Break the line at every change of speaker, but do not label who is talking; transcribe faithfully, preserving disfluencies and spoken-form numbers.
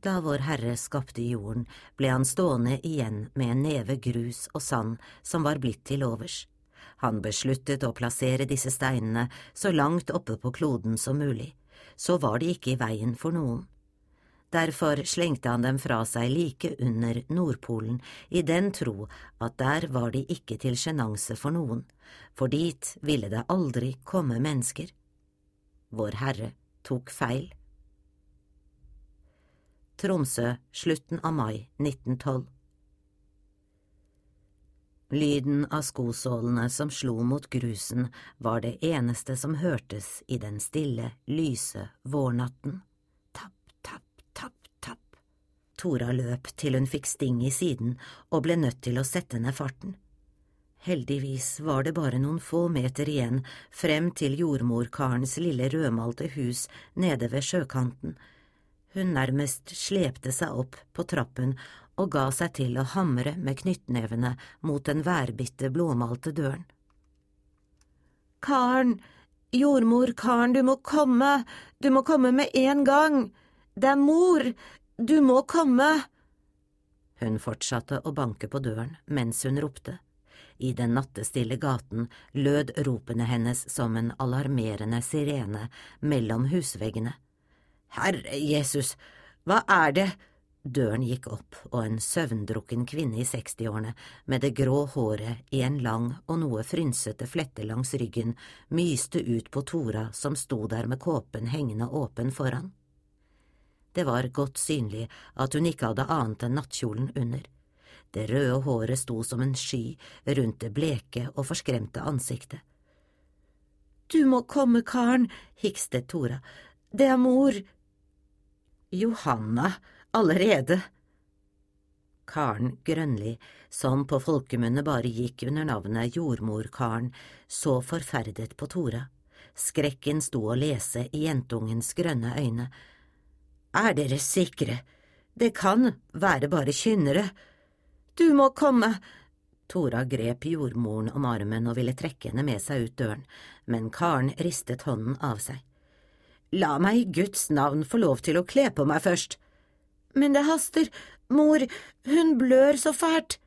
Da vår Herre skapte jorden, ble han stående igjen med en neve grus og sand som var blitt til overs. Han besluttet å plassere disse steinene så langt oppe på kloden som mulig, så var de ikke i veien for noen. Derfor slengte han dem fra seg like under Nordpolen, i den tro at der var de ikke til sjenanse for noen, for dit ville det aldri komme mennesker. Vår Herre tok feil. Tromsø, slutten av mai nitten tolv. Lyden av skosålene som slo mot grusen var det eneste som hørtes i den stille, lyse vårnatten. Tapp, tapp, tapp, tapp. Tora løp til hun fikk sting i siden og ble nødt til å sette ned farten. Heldigvis var det bare noen få meter igjen frem til jordmorkarens lille rødmalte hus nede ved sjøkanten. Hun nærmest slepte seg opp på trappen og ga seg til å hamre med knyttnevene mot den værbitte blåmalte døren. Karen, jordmor Karen, du må komme, du må komme med en gang. Det er mor, du må komme. Hun fortsatte å banke på døren mens hun ropte. I den nattestille gaten lød ropene hennes som en alarmerende sirene mellom husveggene. Herre Jesus, hva er det? Døren gikk opp, og en søvndrukken kvinne i sekstiårene, med det grå håret i en lang og noe frynsete flette langs ryggen, myste ut på Tora som sto der med kåpen hengende åpen foran. Det var godt synlig at hun ikke hadde annet enn nattkjolen under. Det røde håret sto som en sky rundt det bleke og forskremte ansiktet. Du må komme, Karen, hikstet Tora. Det er mor. Johanna, allerede. Karen Grønli, som på folkemunne bare gikk under navnet jordmor-Karen, så forferdet på Tora. Skrekken sto å lese i jentungens grønne øyne. Er dere sikre? Det kan være bare kynnere. Du må komme. Tora grep jordmoren om armen og ville trekke henne med seg ut døren, men Karen ristet hånden av seg. La meg i Guds navn få lov til å kle på meg først. Men det haster, mor, hun blør så fælt.